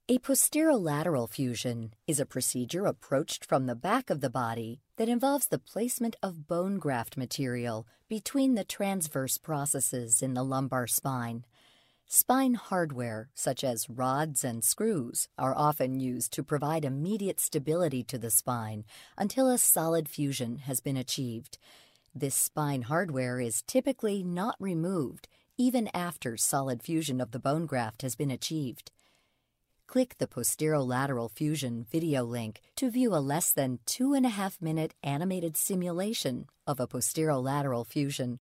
A posterolateral fusion is a procedure approached from the back of the body that involves the placement of bone graft material between the transverse processes in the lumbar spine. Spine hardware, such as rods and screws, are often used to provide immediate stability to the spine until a solid fusion has been achieved. This spine hardware is typically not removed even after solid fusion of the bone graft has been achieved. Click the posterolateral fusion video link to view a less than 2.5-minute animated simulation of a posterolateral fusion.